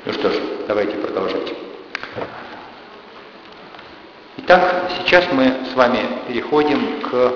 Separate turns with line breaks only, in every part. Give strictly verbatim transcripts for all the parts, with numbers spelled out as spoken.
Ну что ж, давайте продолжать. Итак, сейчас мы с вами переходим к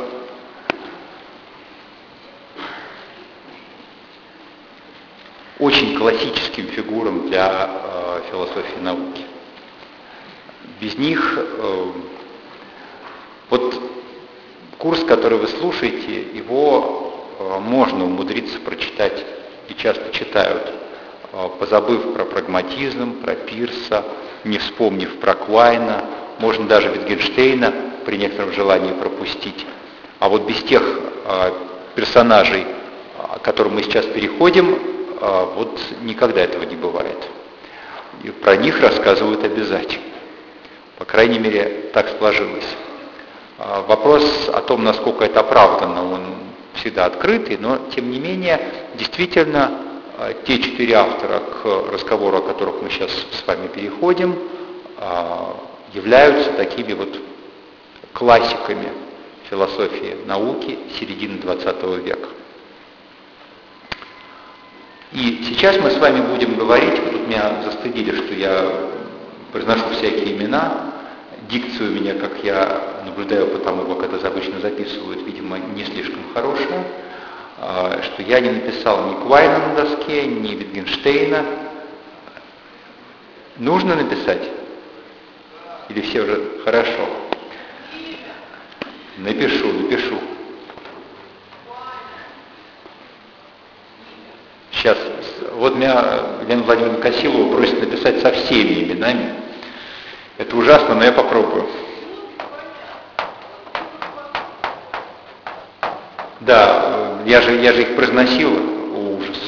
очень классическим фигурам для э, философии науки. Без них э, вот курс, который вы слушаете, его э, можно умудриться прочитать, и часто читают, э, позабыв про прагматизм, про Пирса, не вспомнив про Квайна, можно даже Витгенштейна при некотором желании пропустить. А вот без тех э, персонажей, к которым мы сейчас переходим, э, вот никогда этого не бывает. И про них рассказывают обязательно. По крайней мере, так сложилось. Вопрос о том, насколько это оправданно, он всегда открытый, но, тем не менее, действительно, те четыре автора, к разговору о которых мы сейчас с вами переходим, являются такими вот классиками философии науки середины двадцатого века. И сейчас мы с вами будем говорить, вы тут меня застыдили, что я произношу всякие имена, дикция у меня, как я наблюдаю по тому, как это обычно записывают, видимо, не слишком хорошая, что я не написал ни Квайна на доске, ни Витгенштейна. Нужно написать? Или все уже хорошо? Напишу, напишу. Сейчас, вот меня Елена Владимировна Косилова просит написать со всеми именами. Это ужасно, но я попробую. Да, я же, я же их произносил, о, ужас.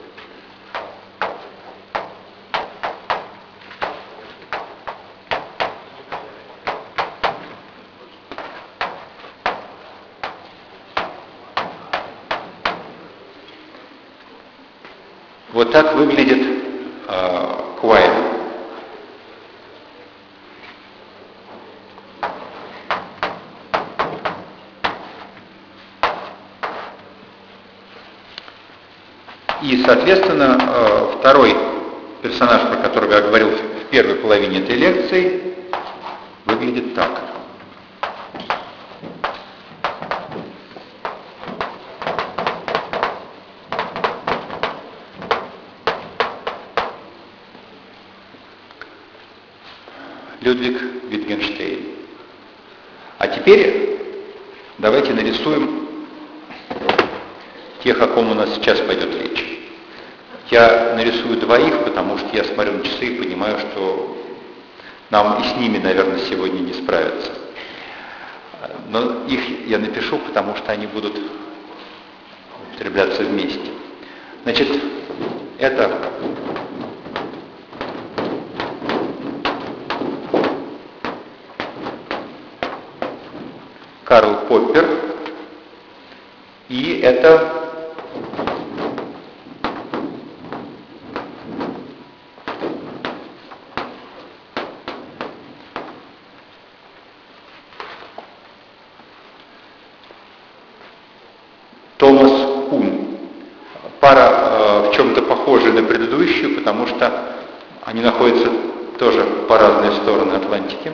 Вот так выглядит э, Квайн. И, соответственно, второй персонаж, про которого я говорил в первой половине этой лекции, выглядит так. Людвиг Витгенштейн. А теперь давайте нарисуем тех, о ком у нас сейчас пойдет речь. Я нарисую двоих, потому что я смотрю на часы и понимаю, что нам и с ними, наверное, сегодня не справиться. Но их я напишу, потому что они будут употребляться вместе. Значит, это Карл Поппер, и это Томас Кун. Пара э, в чем-то похожая на предыдущую, потому что они находятся тоже по разные стороны Атлантики.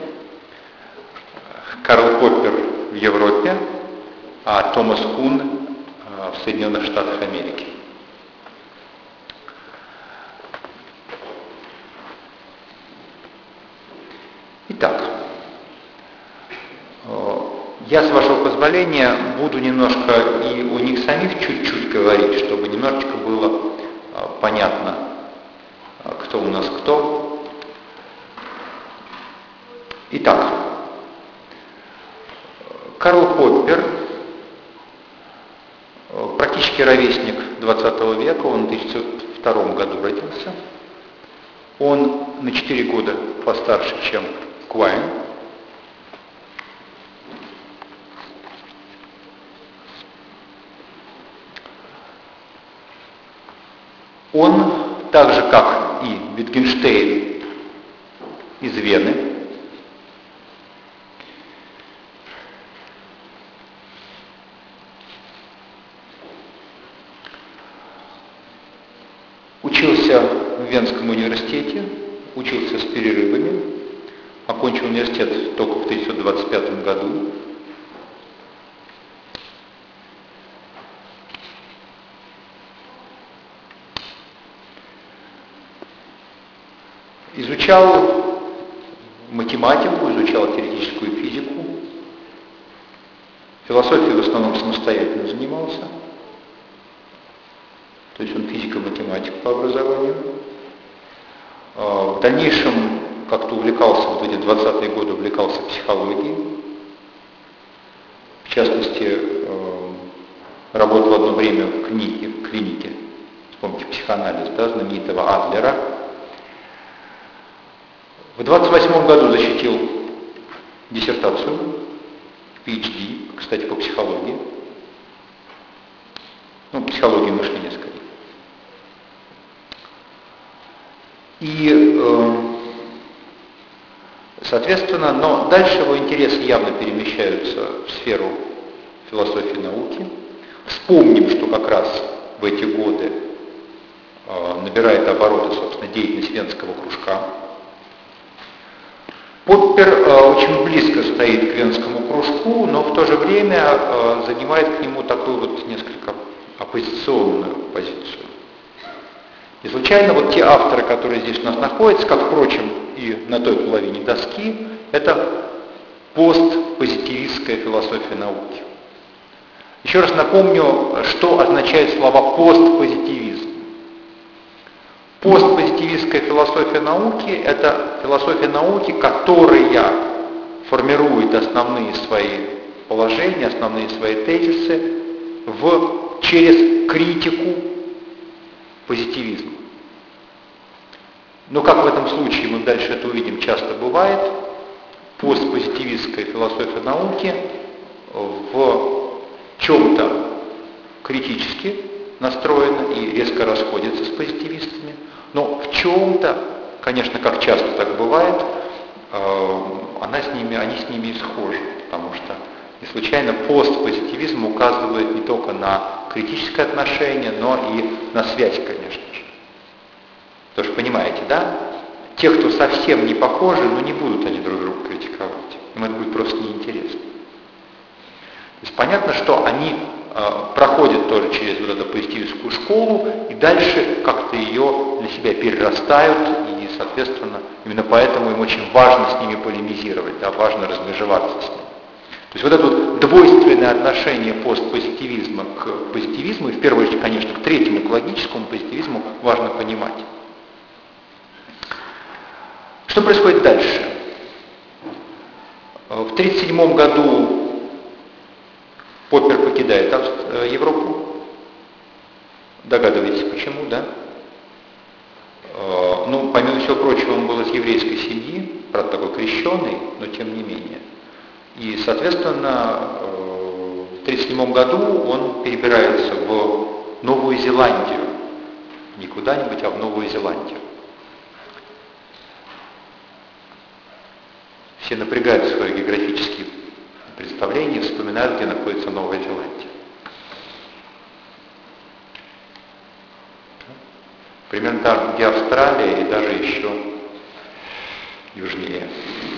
Карл Поппер в Европе, а Томас Кун э, в Соединенных Штатах Америки. Итак, э, я, с вашего позволения, буду немножко и у них самих чуть-чуть говорить, чтобы немножечко было э, понятно, э, кто у нас кто. Итак, Карл Поппер, практически ровесник двадцатого века, он в тысяча девятьсот втором году родился. Он на четыре года постарше, чем Квайн. Он, так же как и Витгенштейн, из Вены. Учился в Венском университете университете, учился с перерывами, окончил университет только в тысяча девятьсот двадцать пятом году. Изучал математику, изучал теоретическую физику. Философией в основном самостоятельно занимался. То есть он физико-математик по образованию. В дальнейшем как-то увлекался, вот в эти двадцатые годы увлекался психологией. В частности, работал одно время в клинике, в клинике, вспомните психоанализ, да, знаменитого Адлера. В двадцать восьмом году защитил диссертацию, пи эйч ди, кстати, по психологии. Ну, психологии мышления, скорее. И, э, соответственно, но дальше его интересы явно перемещаются в сферу философии науки. Вспомним, что как раз в эти годы э, набирает обороты, собственно, деятельность Венского кружка. Поппер э, очень близко стоит к Венскому кружку, но в то же время э, занимает к нему такую вот несколько оппозиционную позицию. И случайно вот те авторы, которые здесь у нас находятся, как, впрочем, и на той половине доски, это постпозитивистская философия науки. Еще раз напомню, что означает слово постпозитивизм. Постпозитивистская философия науки – это философия науки, которая формирует основные свои положения, основные свои тезисы в, через критику позитивизма. Но как в этом случае, мы дальше это увидим, часто бывает, постпозитивистская философия науки в чем-то критически настроена и резко расходится с позитивистами, но в чем-то, конечно, как часто так бывает, она с ними, они с ними и схожи, потому что не случайно постпозитивизм указывает не только на критическое отношение, но и на связь, конечно же. Потому что, понимаете, да? Те, кто совсем не похожи, ну не будут они друг друга критиковать. Им это будет просто неинтересно. То есть понятно, что они э, проходят тоже через вот эту позитивистскую школу и дальше как-то ее для себя перерастают, и, соответственно, именно поэтому им очень важно с ними полемизировать, да, важно размежеваться с ними. То есть вот это вот двойственное отношение постпозитивизма к позитивизму, и в первую очередь, конечно, к третьему, к логическому позитивизму, важно понимать. Что происходит дальше? В тысяча девятьсот тридцать седьмом году Поппер покидает Европу. Догадываетесь, почему, да? Ну, помимо всего прочего, он был из еврейской семьи, правда, такой крещеный, но тем не менее. И, соответственно, в тысяча девятьсот тридцать седьмом году он перебирается в Новую Зеландию. Не куда-нибудь, а в Новую Зеландию. Все напрягают свои географические представления, вспоминают, где находится Новая Зеландия. Примерно там, где Австралия, и даже еще южнее.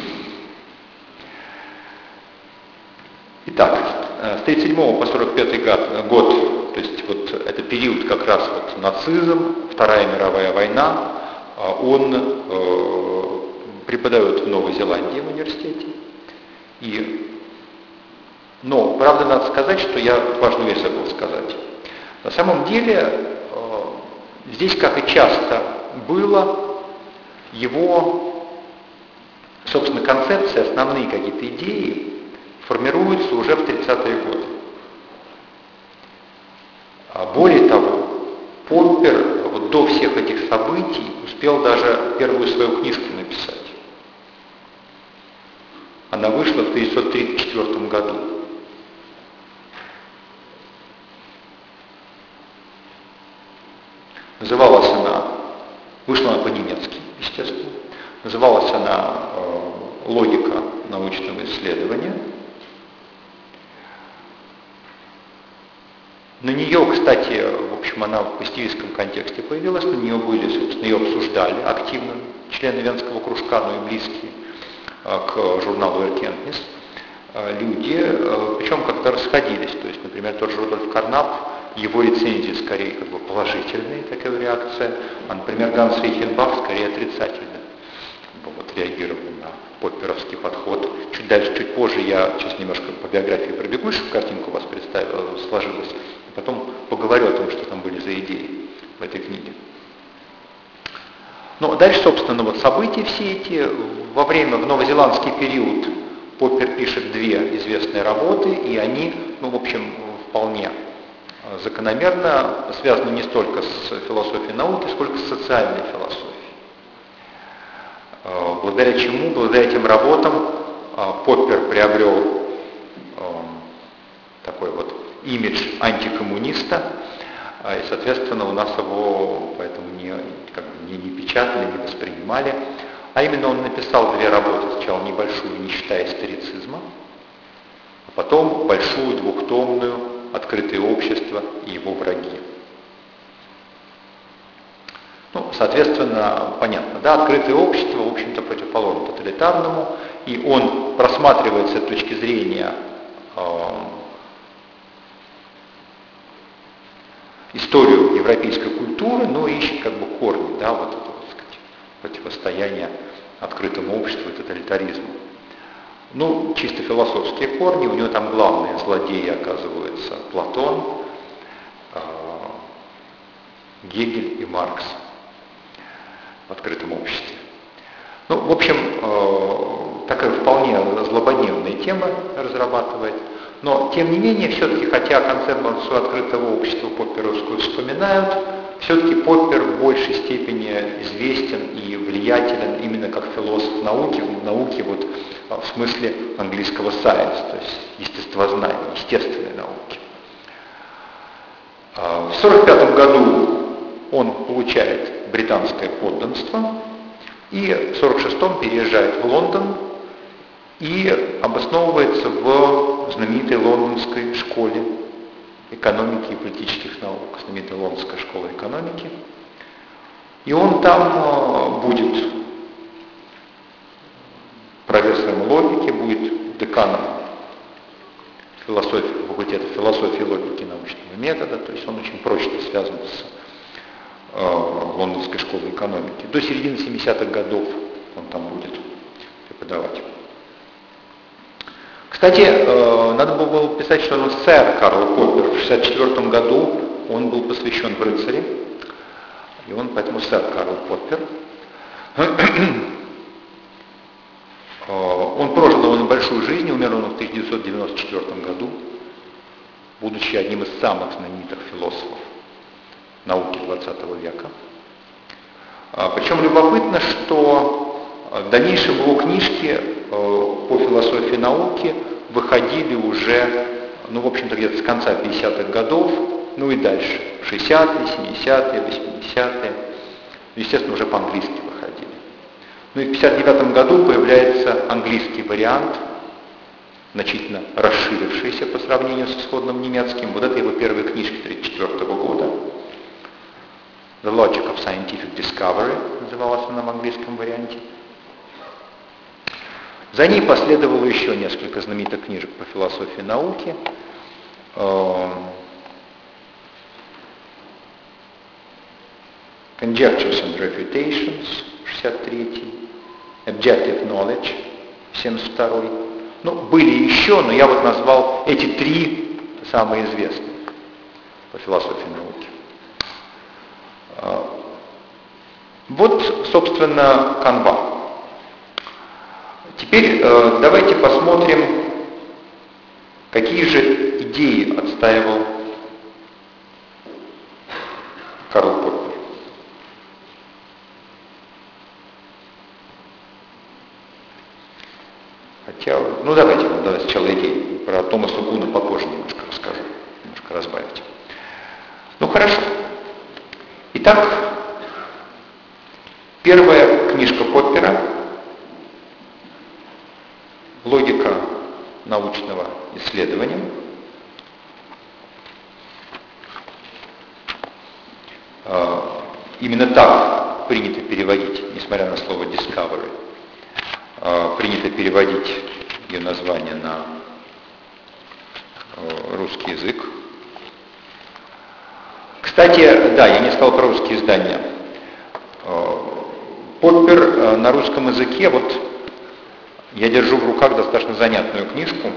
Итак, с тридцать седьмого по сорок пятый год, то есть вот это период как раз вот нацизм, Вторая мировая война, он э, преподает в Новой Зеландии в университете. И, но, правда, надо сказать, что я важную вещь забыл сказать. На самом деле, э, здесь, как и часто было, его, собственно, концепции, основные какие-то идеи формируются уже в тридцатые годы. А более того, Поппер вот до всех этих событий успел даже первую свою книжку написать. Она вышла в тысяча девятьсот тридцать четвёртом году. Называлась она, вышла она по-немецки, естественно, называлась она э, «Логика научного исследования». На нее, кстати, общем, она в позитивистском контексте появилась, на нее были, собственно, ее обсуждали активно члены Венского кружка, но и близкие к журналу «Эркентнис» люди, причем как-то расходились. То есть, например, тот же Рудольф Карнап, его рецензии скорее как бы положительные, такая реакция, а, например, Ганс Рейхенбах скорее отрицательно вот, реагировал на попперовский подход. Чуть дальше, чуть позже я сейчас немножко по биографии пробегусь, чтобы картинка у вас представила, сложилась, и потом поговорю о том, что там были за идеи в этой книге. Ну, дальше, собственно, вот события все эти. Во время, в новозеландский период Поппер пишет две известные работы, и они, ну, в общем, вполне закономерно связаны не столько с философией науки, сколько с социальной философией. Благодаря чему, благодаря этим работам Поппер приобрел такой вот имидж антикоммуниста, и, соответственно, у нас его поэтому не, как бы, не, не печатали, не воспринимали. А именно он написал две работы, сначала небольшую «Нищета историцизма», а потом большую двухтомную «Открытое общество и его враги». Ну, соответственно, понятно, да, открытое общество, в общем-то, противоположно тоталитарному, и он просматривается с точки зрения э, историю европейской культуры, но ищет как бы корни, да, вот это, так сказать, противостояние открытому обществу и тоталитаризму. Ну, чисто философские корни, у него там главные злодеи оказываются Платон, э, Гегель и Маркс в открытом обществе. Ну, в общем, э, такая вполне злободневная тема разрабатывает. Но, тем не менее, все-таки, хотя концепцию открытого общества попперовскую вспоминают, все-таки Поппер в большей степени известен и влиятелен именно как философ науки, в науке вот, в смысле английского science, то есть естествознания, естественной науки. В сорок пятом году он получает британское подданство и в сорок шестом переезжает в Лондон и обосновывается в знаменитой лондонской школе экономики и политических наук, знаменитой лондонской школы экономики. И он там будет профессором логики, будет деканом философии, факультета философии, логики и научного метода, то есть он очень прочно связан с э, лондонской школой экономики. До середины семидесятых годов он там будет преподавать. Кстати, э, надо было писать, что он сэр Карл Поппер. В шестьдесят четвёртом году он был посвящен в рыцари, и он поэтому сэр Карл Поппер. Он прожил довольно большую жизнь, умер он в тысяча девятьсот девяносто четвёртом году, будучи одним из самых знаменитых философов науки двадцатого века. Причем любопытно, что в дальнейшем его книжки по философии науки выходили уже, ну, в общем-то, где-то с конца пятидесятых годов, ну и дальше, шестидесятые, семидесятые, восьмидесятые, естественно, уже по-английски выходили. Ну и в пятьдесят девятом году появляется английский вариант, значительно расширившийся по сравнению с исходным немецким. Вот это его первая книжка тысяча девятьсот тридцать четвёртого года. The Logic of Scientific Discovery называлась она в английском варианте. За ней последовало еще несколько знаменитых книжек по философии науки. Conjectures and Refutations, шестьдесят третий, Objective Knowledge, семьдесят второй. Ну, были еще, но я вот назвал эти три самые известные по философии науки. Вот, собственно, канва. Теперь э, давайте посмотрим, какие же идеи отстаивал Карл Поппер. Хотя, ну давайте, давайте сначала идеи. Про Томаса Куна попозже немножко расскажу, немножко разбавить. Ну хорошо. Итак, первая книжка Поппера «Логика научного исследования». именно так принято переводить, несмотря на слово discovery, принято переводить ее название на русский язык. Кстати, да, я не сказал про русские издания. Поппер на русском языке, вот я держу в руках достаточно занятную книжку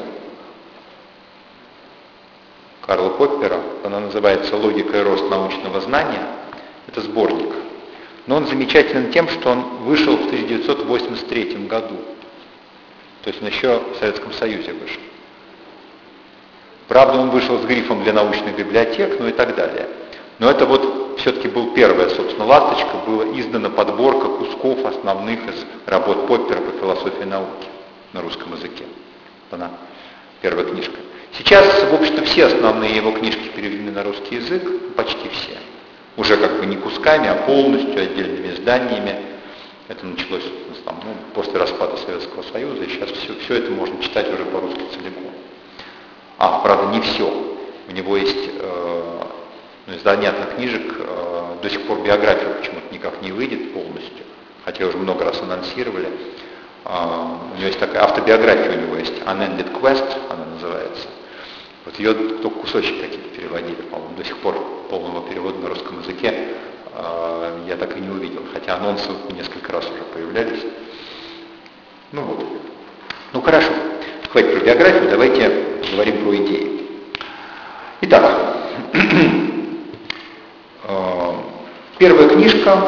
Карла Поппера, она называется «Логика и рост научного знания». Это сборник. Но он замечателен тем, что он вышел в тысяча девятьсот восемьдесят третьем году. То есть он еще в Советском Союзе вышел. Правда, он вышел с грифом для научных библиотек, ну и так далее. Но это вот все-таки был первая, собственно, ласточка, была издана подборка кусков основных из работ Поппера по философии науки на русском языке. Она первая книжка. Сейчас, в общем-то, все основные его книжки переведены на русский язык, почти все. Уже как бы не кусками, а полностью отдельными изданиями. Это началось там, ну, после распада Советского Союза, и сейчас все, все это можно читать уже по-русски целиком. А, правда, не все. У него есть э, ну, из занятных книжек, э, до сих пор биография почему-то никак не выйдет полностью, хотя уже много раз анонсировали. Э, у него есть такая автобиография, у него есть Unended Quest, она называется. Вот ее только кусочки какие-то переводили, по-моему, до сих пор полного перевода на русском языке э, я так и не увидел, хотя анонсы несколько раз уже появлялись. Ну вот. Ну хорошо, хватит про биографию, давайте говорим про идеи. Итак, первая книжка.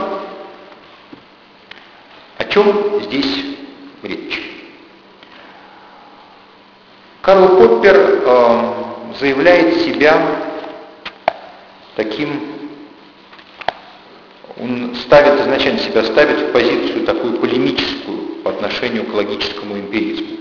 О чем здесь речь? Карл Поппер э, заявляет себя таким, он ставит, изначально себя ставит в позицию такую полемическую по отношению к логическому эмпиризму.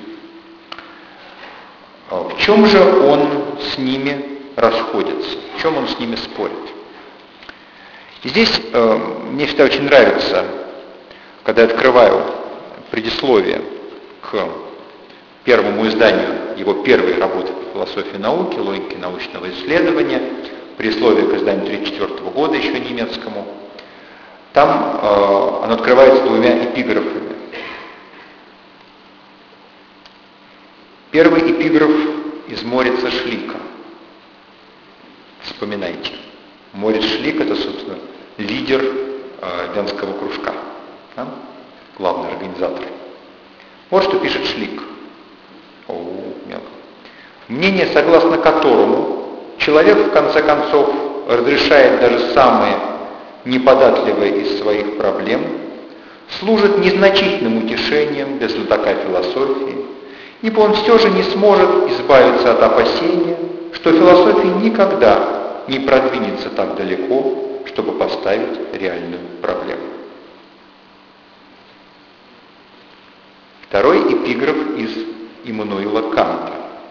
В чем же он с ними расходится? В чем он с ними спорит? И здесь э, мне всегда очень нравится, когда я открываю предисловие к первому изданию его первой работы по философии науки, логике научного исследования, предисловие к изданию тысяча девятьсот тридцать четвёртого года, еще немецкому. Там э, оно открывается двумя эпиграфами. Первый эпиграф из Морица Шлика. Вспоминайте. Морец Шлик — это, собственно, лидер э, Венского кружка, да? Главный организатор. Вот что пишет Шлик. О, мелко. Мнение, согласно которому человек, в конце концов, разрешает даже самые неподатливые из своих проблем, служит незначительным утешением для знатока философии, ибо он все же не сможет избавиться от опасения, что философия никогда не продвинется так далеко, чтобы поставить реальную проблему. Второй эпиграф из Иммануила Канта.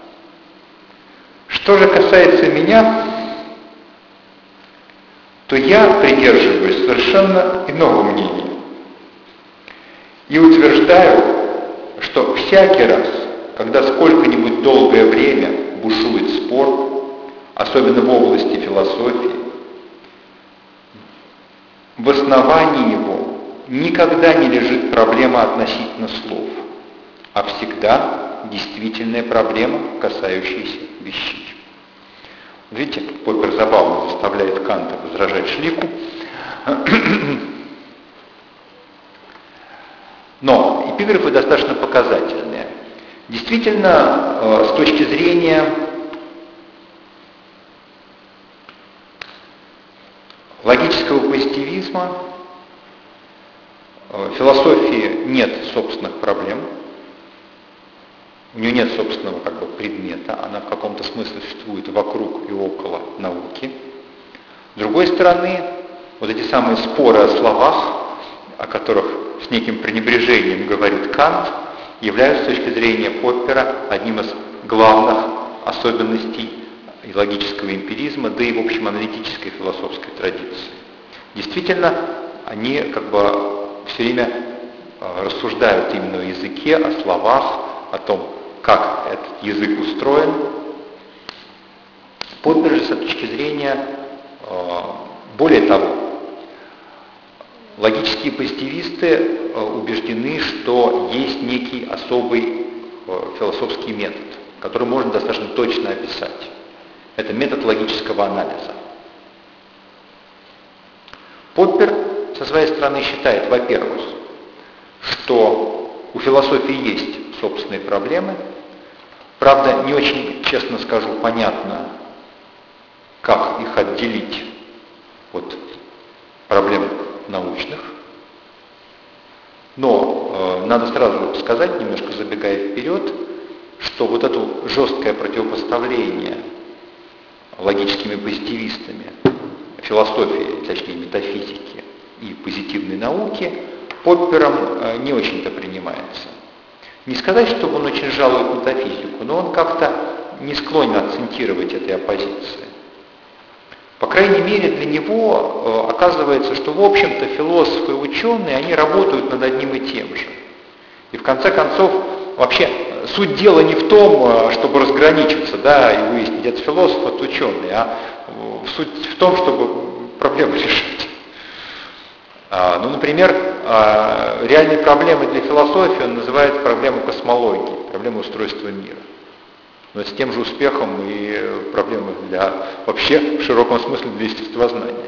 Что же касается меня, то я придерживаюсь совершенно иного мнения и утверждаю, что всякий раз, когда сколько-нибудь долгое время бушует спор, особенно в области философии, в основании его никогда не лежит проблема относительно слов, а всегда действительная проблема, касающаяся вещей. Видите, Поппер забавно заставляет Канта возражать Шлику. Но эпиграфы достаточно показательные. Действительно, с точки зрения логического позитивизма, в философии нет собственных проблем, у нее нет собственного как бы предмета, она в каком-то смысле существует вокруг и около науки. С другой стороны, вот эти самые споры о словах, о которых с неким пренебрежением говорит Кант, являются с точки зрения Поппера одним из главных особенностей и логического эмпиризма, да и, в общем, аналитической философской традиции. Действительно, они как бы все время рассуждают именно о языке, о словах, о том, как этот язык устроен. Поппер же с этой точки зрения, более того, Логические позитивисты убеждены, что есть некий особый философский метод, который можно достаточно точно описать. Это метод логического анализа. Поппер со своей стороны считает, во-первых, что у философии есть собственные проблемы. Правда, не очень, честно скажу, понятно, как их отделить от проблем научных. Но э, надо сразу сказать, немножко забегая вперед, что вот это жесткое противопоставление логическими позитивистами философии, точнее метафизики и позитивной науки, Поппером э, не очень-то принимается. Не сказать, чтобы он очень жалует метафизику, но он как-то не склонен акцентировать этой оппозиции. По крайней мере, для него э, оказывается, что, в общем-то, философы и ученые, они работают над одним и тем же. И в конце концов, вообще, суть дела не в том, чтобы разграничиться, да, и выяснить, это философ, это ученый, а суть в том, чтобы проблему решить. А, ну, например, а, реальной проблемой для философии он называет проблему космологии, проблему устройства мира. Но с тем же успехом и проблемы для, вообще, в широком смысле, для естествознания.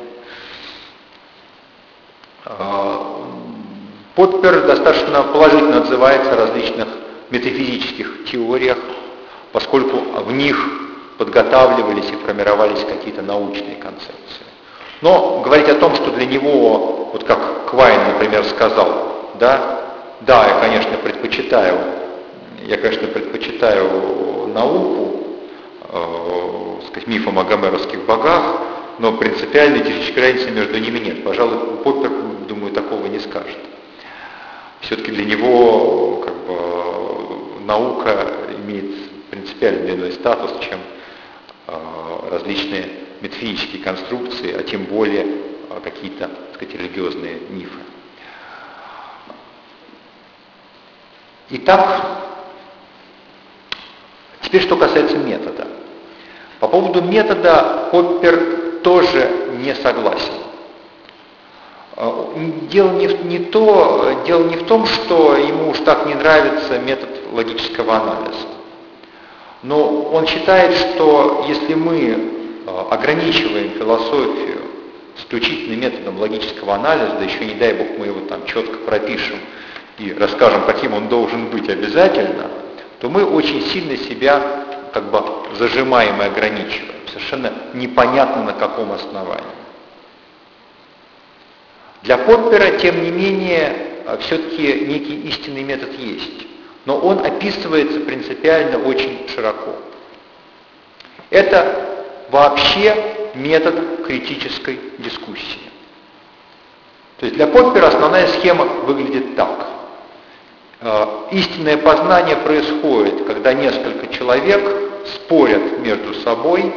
Поппер достаточно положительно отзывается о различных метафизических теориях, поскольку в них подготавливались и формировались какие-то научные концепции. Но говорить о том, что для него, вот как Квайн, например, сказал, да, да, я, конечно, предпочитаю, я, конечно, предпочитаю науку, э, сказать, мифом о гомеровских богах, но принципиальной разницы между ними нет. Пожалуй, Поппер, думаю, такого не скажет. Все-таки для него как бы, наука имеет принципиально иной статус, чем э, различные метафизические конструкции, а тем более э, какие-то, так сказать, религиозные мифы. Итак, теперь что касается метода. По поводу метода Поппер тоже не согласен. Дело не, в, не то, дело не в том, что ему уж так не нравится метод логического анализа. Но он считает, что если мы ограничиваем философию исключительно методом логического анализа, да еще не дай бог мы его там четко пропишем и расскажем, каким он должен быть обязательно, то мы очень сильно себя как бы зажимаем и ограничиваем. Совершенно непонятно на каком основании. Для Поппера, тем не менее, все-таки некий истинный метод есть, но он описывается принципиально очень широко. Это вообще метод критической дискуссии. То есть для Поппера основная схема выглядит так. Истинное познание происходит, когда несколько человек спорят между собой,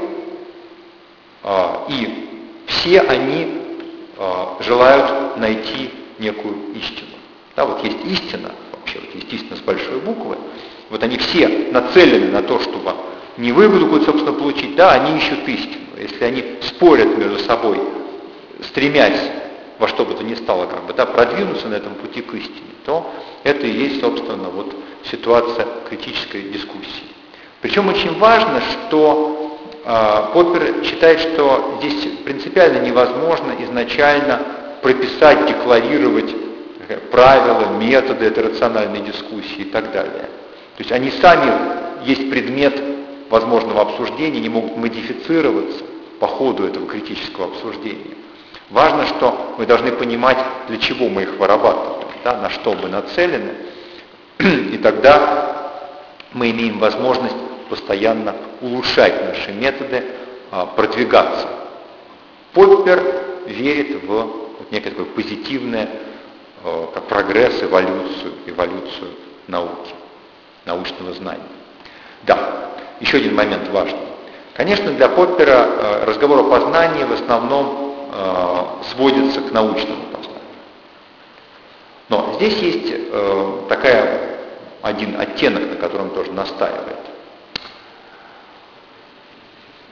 и все они желают найти некую истину. Да, вот есть истина, вообще вот есть истина с большой буквы, вот они все нацелены на то, чтобы не выгоду какую-то, собственно, получить, да, они ищут истину. Если они спорят между собой, стремясь во что бы то ни стало, как бы, да, продвинуться на этом пути к истине, то это и есть, собственно, вот ситуация критической дискуссии. Причем очень важно, что Поппер считает, что здесь принципиально невозможно изначально прописать, декларировать правила, методы этой рациональной дискуссии и так далее. То есть они сами есть предмет возможного обсуждения, не могут модифицироваться по ходу этого критического обсуждения. Важно, что мы должны понимать, для чего мы их вырабатываем, да, на что мы нацелены, и тогда мы имеем возможность постоянно улучшать наши методы, продвигаться. Поппер верит в вот некое такое позитивное как прогресс, эволюцию, эволюцию науки, научного знания. Да, еще один момент важный. Конечно, для Поппера разговор о познании в основном сводится к научному познанию. Но здесь есть такая, один оттенок, на котором тоже настаивает.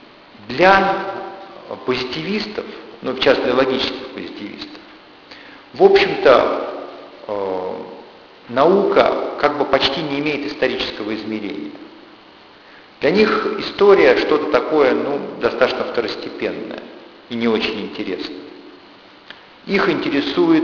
Для позитивистов, ну, в частности, логических позитивистов, в общем-то, э, наука как бы почти не имеет исторического измерения. Для них история что-то такое, ну, достаточно второстепенное и не очень интересное. Их интересует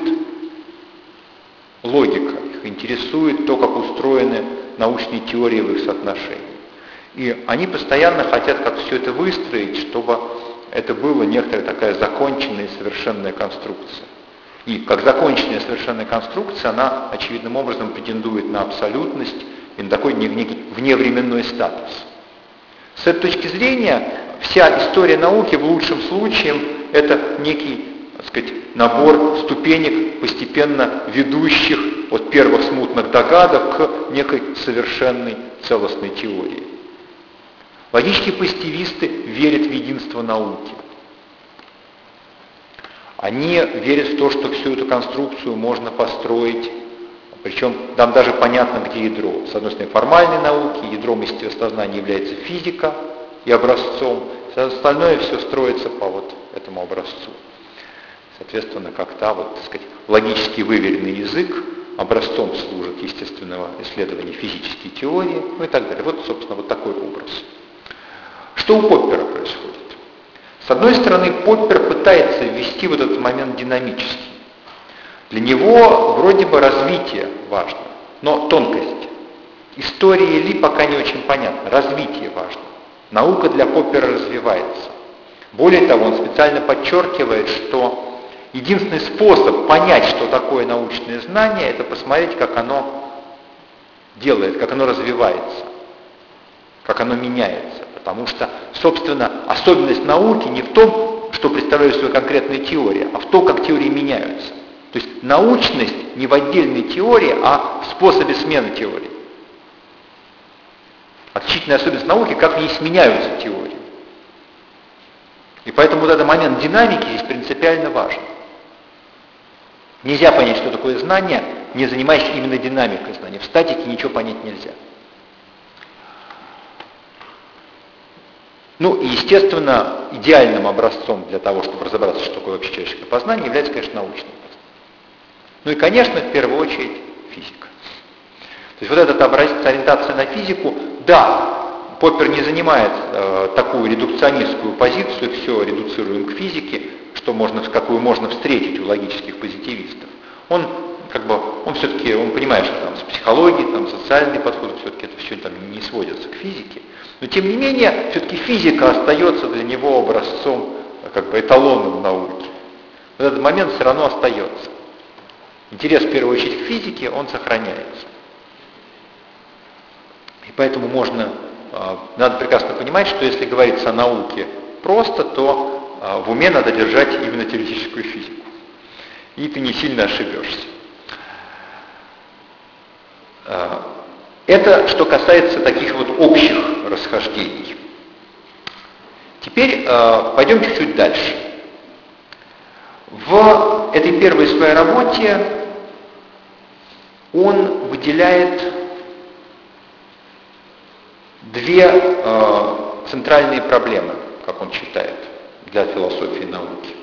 логика, их интересует то, как устроены научные теории в их соотношении. И они постоянно хотят как все это выстроить, чтобы это была некоторая такая законченная и совершенная конструкция. И как законченная и совершенная конструкция, она очевидным образом претендует на абсолютность и на такой некий вневременной статус. С этой точки зрения, вся история науки в лучшем случае это некий, так сказать, набор ступенек, постепенно ведущих от первых смутных догадок к некой совершенной целостной теории. Логические позитивисты верят в единство науки. Они верят в то, что всю эту конструкцию можно построить, причем там даже понятно, где ядро. С одной стороны, формальной науки, ядром естествознания является физика и образцом, остальное все строится по вот этому образцу. Соответственно, как-то вот, так сказать, логически выверенный язык образцом служит естественного исследования физической теории, ну и так далее. Вот, собственно, вот такой образ. Что у Поппера происходит? С одной стороны, Поппер пытается ввести вот этот момент динамический. Для него вроде бы развитие важно, но тонкость. История Ли пока не очень понятна, развитие важно. Наука для Поппера развивается. Более того, он специально подчеркивает, что единственный способ понять, что такое научное знание, это посмотреть, как оно делает, как оно развивается, как оно меняется. Потому что, собственно, особенность науки не в том, что представляет свою конкретную теорию, а в том, как теории меняются. То есть научность не в отдельной теории, а в способе смены теории. Отличительная особенность науки, как в ней сменяются теории. И поэтому вот этот момент динамики здесь принципиально важен. Нельзя понять, что такое знание, не занимаясь именно динамикой знания. В статике ничего понять нельзя. Ну и, естественно, идеальным образцом для того, чтобы разобраться, что такое вообще человеческое познание, является, конечно, научное познание. Ну и, конечно, в первую очередь, физика. То есть вот эта образец, ориентация на физику, да, Поппер не занимает э, такую редукционистскую позицию, все редуцируем к физике, что можно, какую можно встретить у логических позитивистов. Он как бы, он все-таки, он понимает, что там с психологией, там социальный подход, все-таки это все там не сводится к физике. Но тем не менее, все-таки физика остается для него образцом, как бы эталоном науки. В этот момент все равно остается. Интерес в первую очередь к физике, он сохраняется. И поэтому можно, надо прекрасно понимать, что если говорится о науке просто, то в уме надо держать именно теоретическую физику. И ты не сильно ошибешься. Это что касается таких вот общих расхождений. Теперь э, пойдем чуть-чуть дальше. В этой первой своей работе он выделяет две э, центральные проблемы, как он считает, для философии науки.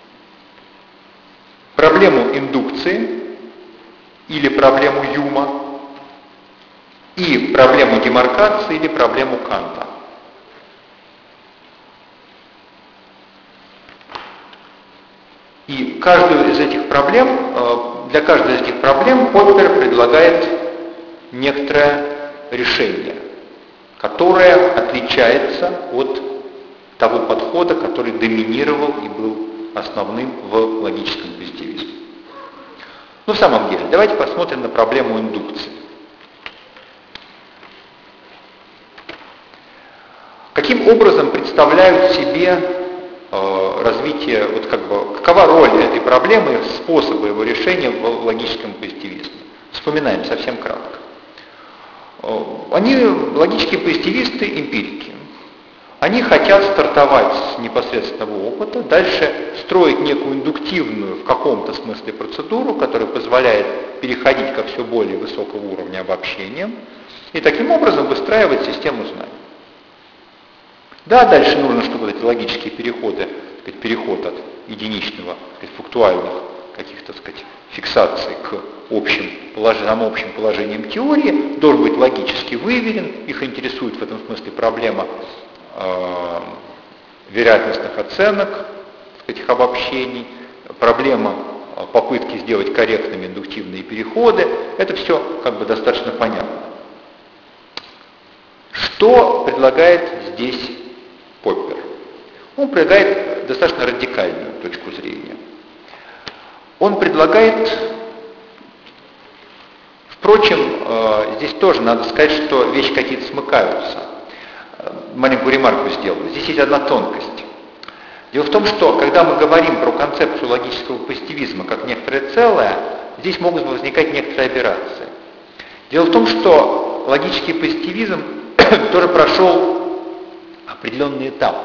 Проблему индукции или проблему Юма, и проблему демаркации или проблему Канта. И каждую из этих проблем, для каждой из этих проблем Поппер предлагает некоторое решение, которое отличается от того подхода, который доминировал и был основным в логическом позитивизме. Но в самом деле, давайте посмотрим на проблему индукции. Каким образом представляют себе э, развитие, вот как бы, какова роль этой проблемы, способы его решения в логическом позитивизме? Вспоминаем совсем кратко. Э, они, логические позитивисты, эмпирики. Они хотят стартовать с непосредственного опыта, дальше строить некую индуктивную, в каком-то смысле, процедуру, которая позволяет переходить ко все более высокому уровню обобщения, и таким образом выстраивать систему знаний. Да, дальше нужно, чтобы эти логические переходы, так сказать, переход от единичного, так сказать, фактуальных каких-то, так сказать, фиксации к общим, положениям, общим положениям теории, должен быть логически выверен. Их интересует в этом смысле проблема э, вероятностных оценок, этих обобщений, проблема попытки сделать корректными индуктивные переходы. Это все как бы достаточно понятно. Что предлагает здесь Поппер? Он предлагает достаточно радикальную точку зрения. Он предлагает, впрочем, здесь тоже надо сказать, что вещи какие-то смыкаются. Маленькую ремарку сделаю. Здесь есть одна тонкость. Дело в том, что когда мы говорим про концепцию логического позитивизма как некоторое целое, здесь могут возникать некоторые аберрации. Дело в том, что логический позитивизм тоже прошел определенные этапы.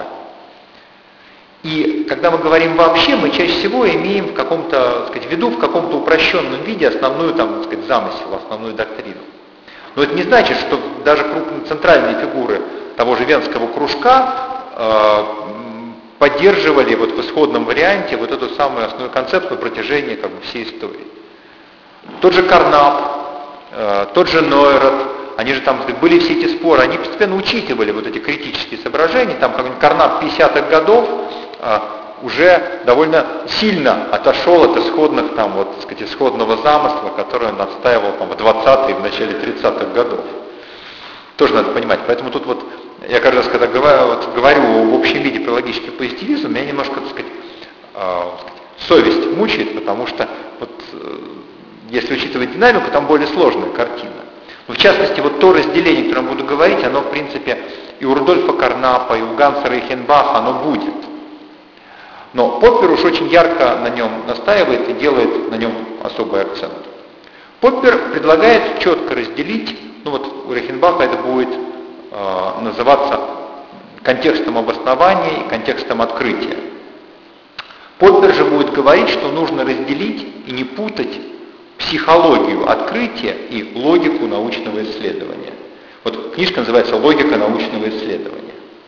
И когда мы говорим вообще, мы чаще всего имеем в каком-то, так сказать, в виду в каком-то упрощенном виде основную, там, так сказать, замысел, основную доктрину. Но это не значит, что даже крупные центральные фигуры того же Венского кружка э, поддерживали вот в исходном варианте вот эту самую основную концепцию на протяжении как бы всей истории. Тот же Карнап, э, тот же Нойрат, они же там были все эти споры, они постепенно учитывали вот эти критические соображения, там как Карнап пятидесятых годов э, уже довольно сильно отошел от исходных там вот, так сказать, исходного замысла, который он отстаивал там в двадцатые и в начале тридцатых годов. Тоже надо понимать. Поэтому тут вот я каждый раз, когда говорю, вот, говорю в общем виде про логический позитивизм, меня немножко, так сказать, э, совесть мучает, потому что вот, э, если учитывать динамику, там более сложная картина. Но в частности, вот то разделение, о котором я буду говорить, оно, в принципе, и у Рудольфа Карнапа, и у Ганса Рейхенбаха, оно будет. Но Поппер уж очень ярко на нем настаивает и делает на нем особый акцент. Поппер предлагает четко разделить, ну вот у Рейхенбаха это будет э, называться контекстом обоснования и контекстом открытия. Поппер же будет говорить, что нужно разделить и не путать психологию открытия и логику научного исследования. Вот книжка называется «Логика научного исследования».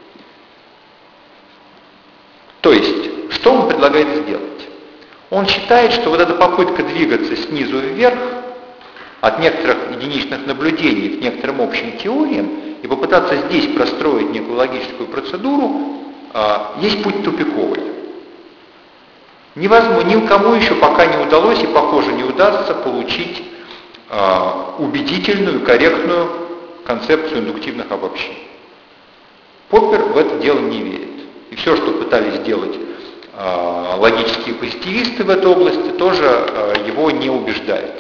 То есть, что он предлагает сделать? Он считает, что вот эта попытка двигаться снизу вверх от некоторых единичных наблюдений к некоторым общим теориям и попытаться здесь простроить некую логическую процедуру, есть путь тупиковый. Невозможно, никому еще пока не удалось и, похоже, не удастся получить убедительную, корректную концепцию индуктивных обобщений. Поппер в это дело не верит. И все, что пытались сделать э, логические позитивисты в этой области, тоже э, его не убеждает.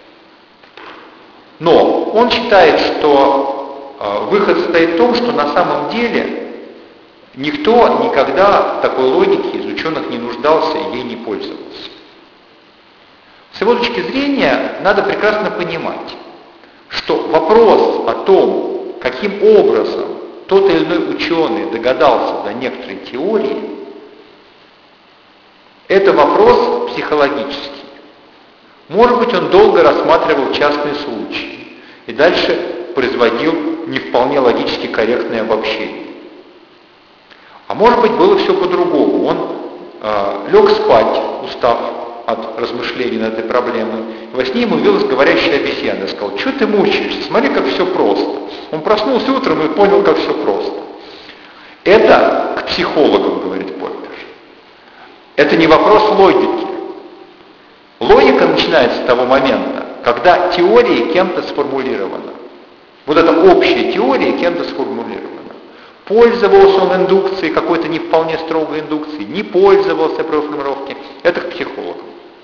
Но он считает, что э, выход состоит в том, что на самом деле никто никогда такой логики из ученых не нуждался и ей не пользовался. С его точки зрения надо прекрасно понимать, что вопрос о том, каким образом тот или иной ученый догадался до некоторой теории, это вопрос психологический. Может быть, он долго рассматривал частный случай и дальше производил не вполне логически корректное обобщение. А может быть, было все по-другому. Он э, лег спать, устав от размышлений над этой проблемой. Во сне ему явилась говорящая обезьяна и сказал: что ты мучаешься, смотри, как все просто. Он проснулся утром и понял, как все просто. Это к психологам, говорит Поппер. Это не вопрос логики. Логика начинается с того момента, когда теория кем-то сформулирована. Вот эта общая теория кем-то сформулирована. Пользовался он индукцией, какой-то не вполне строгой индукцией, не пользовался при формулировке. Это к психологам.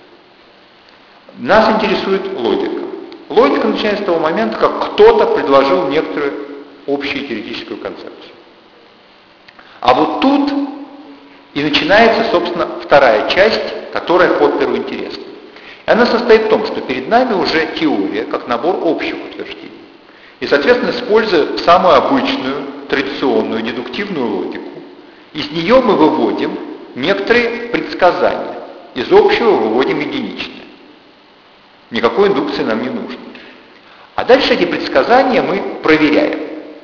Нас интересует логика. Логика начинается с того момента, как кто-то предложил некоторую общую теоретическую концепцию. А вот тут и начинается, собственно, вторая часть, которая Попперу интересна. И она состоит в том, что перед нами уже теория, как набор общих утверждений. И, соответственно, используя самую обычную, традиционную дедуктивную логику, из нее мы выводим некоторые предсказания. Из общего выводим единичное. Никакой индукции нам не нужно. А дальше эти предсказания мы проверяем.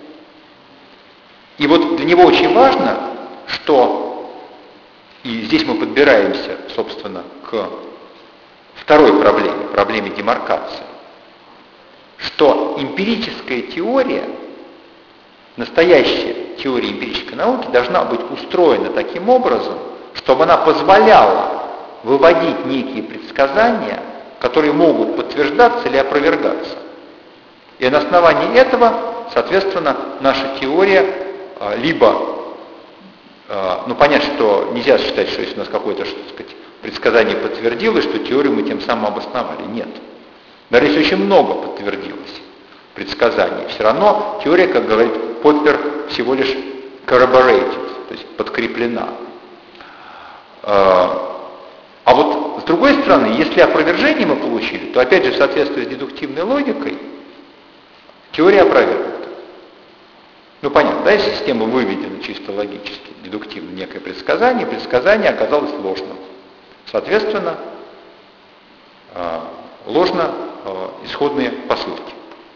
И вот для него очень важно, что, и здесь мы подбираемся, собственно, к второй проблеме, проблеме демаркации, что эмпирическая теория, настоящая теория эмпирической науки должна быть устроена таким образом, чтобы она позволяла выводить некие предсказания, которые могут подтверждаться или опровергаться. И на основании этого, соответственно, наша теория либо, ну понятно, что нельзя считать, что если у нас какое-то, что сказать, предсказание подтвердилось, что теорию мы тем самым обосновали. Нет. Даже если очень много подтвердилось предсказаний, все равно теория, как говорит Поппер, всего лишь corroborated, то есть подкреплена. А вот с другой стороны, если опровержение мы получили, то опять же в соответствии с дедуктивной логикой теория опровергнута. Ну понятно, да, если система выведена чисто логически, дедуктивно некое предсказание, предсказание оказалось ложным. Соответственно, ложно исходные посылки.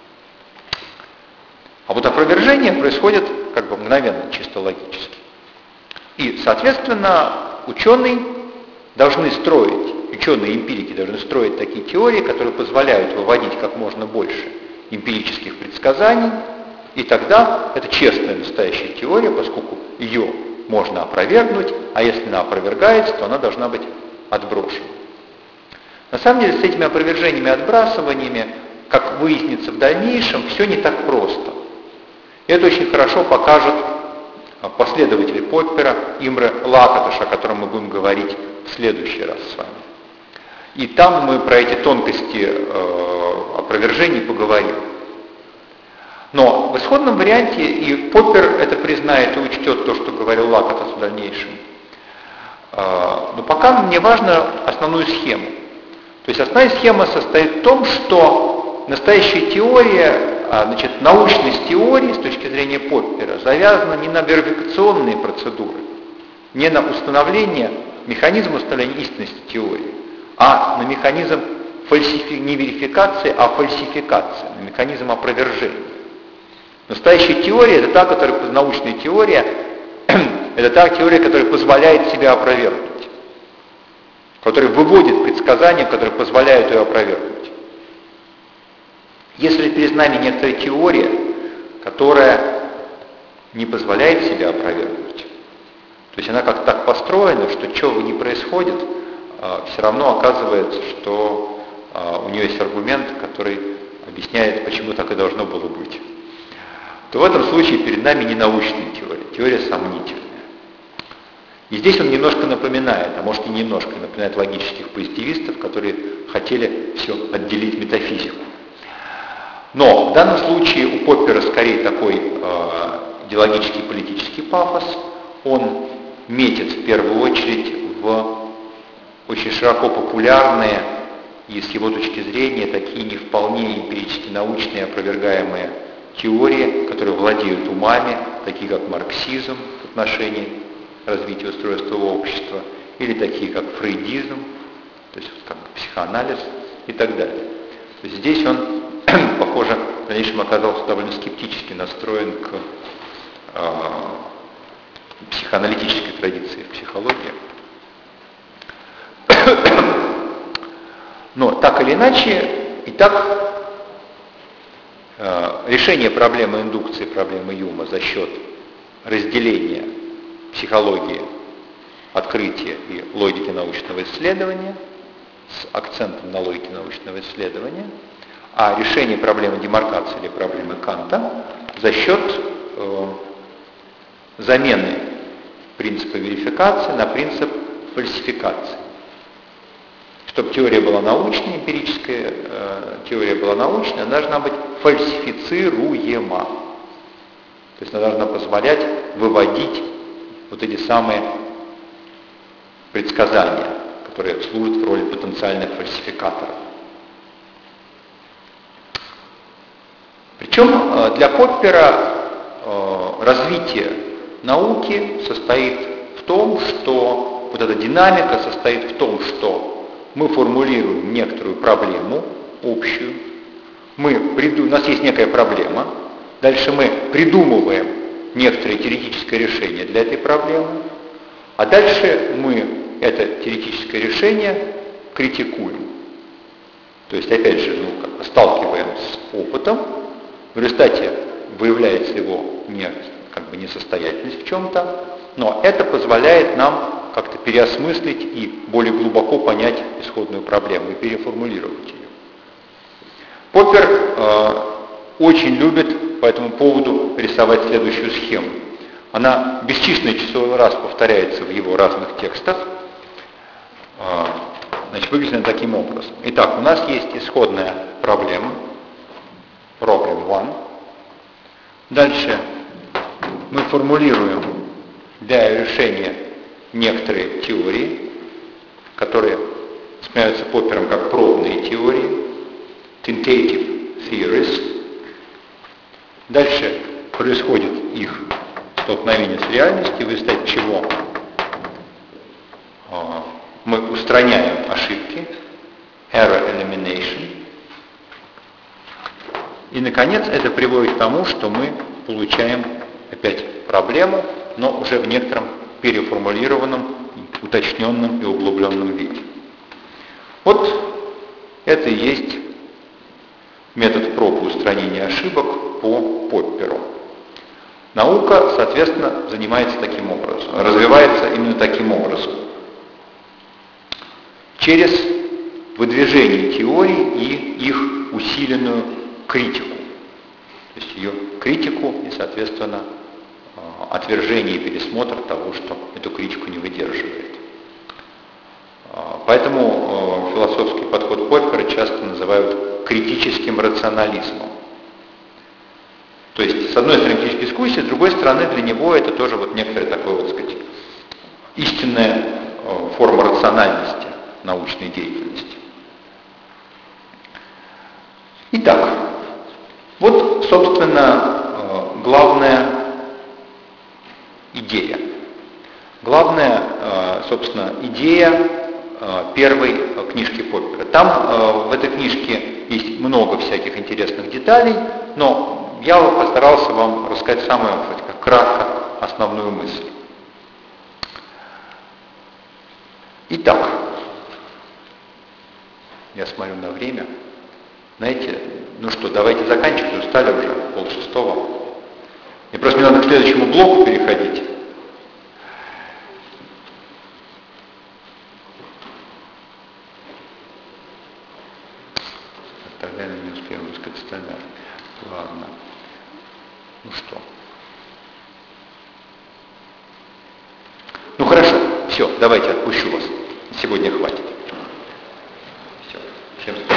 А вот опровержение происходит как бы мгновенно, чисто логически. И, соответственно, ученые должны строить, ученые-эмпирики должны строить такие теории, которые позволяют выводить как можно больше эмпирических предсказаний, и тогда это честная настоящая теория, поскольку ее можно опровергнуть, а если она опровергается, то она должна быть отброшена. На самом деле с этими опровержениями и отбрасываниями, как выяснится в дальнейшем, все не так просто. И это очень хорошо покажет последователи Поппера Имре Лакатош, о котором мы будем говорить в следующий раз с вами. И там мы про эти тонкости э, опровержений поговорим. Но в исходном варианте, и Поппер это признает и учтет то, что говорил Лакатош в дальнейшем, э, но пока мне важно основную схему. То есть основная схема состоит в том, что настоящая теория, значит, научность теории с точки зрения Поппера завязана не на верификационные процедуры, не на установление, механизм установления истинности теории, а на механизм фальсифи... не верификации, а фальсификации, на механизм опровержения. Настоящая теория — это та, которая, научная теория, это та теория, которая позволяет себя опровергнуть, которая выводит предсказания, которые позволяют ее опровергнуть. Если перед нами некоторая теория, которая не позволяет себя опровергнуть, то есть она как-то так построена, что что бы ни происходит, все равно оказывается, что у нее есть аргумент, который объясняет, почему так и должно было быть, то в этом случае перед нами не научная теория, теория сомнительная. И здесь он немножко напоминает, а может и немножко напоминает логических позитивистов, которые хотели все отделить метафизику. Но в данном случае у Поппера скорее такой э, идеологический политический пафос. Он метит в первую очередь в очень широко популярные и с его точки зрения такие не вполне эмпирически научные опровергаемые теории, которые владеют умами, такие как марксизм в отношении развития устройства общества, или такие как фрейдизм, то есть как психоанализ и так далее. То есть здесь он, похоже, в дальнейшем оказался довольно скептически настроен к э, психоаналитической традиции в психологии. Но так или иначе, и так э, решение проблемы индукции, проблемы Юма за счет разделения психологии, открытия и логики научного исследования с акцентом на логике научного исследования, а решение проблемы демаркации или проблемы Канта за счет э, замены принципа верификации на принцип фальсификации. Чтобы теория была научной, эмпирическая э, теория была научная, она должна быть фальсифицируема. То есть она должна позволять выводить вот эти самые предсказания, которые служат в роли потенциальных фальсификаторов. Причем для Поппера развитие науки состоит в том, что вот эта динамика состоит в том, что мы формулируем некоторую проблему общую, мы приду... у нас есть некая проблема, дальше мы придумываем некоторое теоретическое решение для этой проблемы, а дальше мы это теоретическое решение критикуем. То есть, опять же, ну, как бы сталкиваем с опытом, в результате выявляется его не, как бы несостоятельность в чем-то, но это позволяет нам как-то переосмыслить и более глубоко понять исходную проблему и переформулировать ее. Поппер э, очень любит по этому поводу рисовать следующую схему. Она бесчисленное число раз повторяется в его разных текстах. Э, значит, выглядит она таким образом. Итак, у нас есть исходная проблема, problem one. Дальше мы формулируем для ее решения некоторые теории, которые вспоминаются Поппером как пробные теории, tentative theories. Дальше происходит их столкновение с реальностью, в результате чего мы устраняем ошибки, error elimination. И, наконец, это приводит к тому, что мы получаем опять проблему, но уже в некотором переформулированном, уточненном и углубленном виде. Вот это и есть метод проб и устранения ошибок по Попперу. Наука, соответственно, занимается таким образом, развивается именно таким образом. Через выдвижение теорий и их усиленную критику. То есть ее критику и, соответственно, отвержение и пересмотр того, что эту критику не выдерживает. Поэтому философский подход Поппера часто называют критическим рационализмом. То есть, с одной стороны, критическая дискуссия, с другой стороны, для него это тоже вот некоторая такая, вот сказать, истинная форма рациональности научной деятельности. Итак, вот, собственно, главная идея. Главная, собственно, идея первой книжки Поппера. Там в этой книжке есть много всяких интересных деталей, но я постарался вам рассказать самую, как кратко, основную мысль. Итак, я смотрю на время. Знаете, ну что, давайте заканчивать, устали уже, полшестого. И просто мне надо к следующему блоку переходить. Тогда я не успею высказать остальное. Ладно. Ну что. Ну хорошо, все, давайте отпущу вас. Сегодня хватит. Все. Всем спасибо.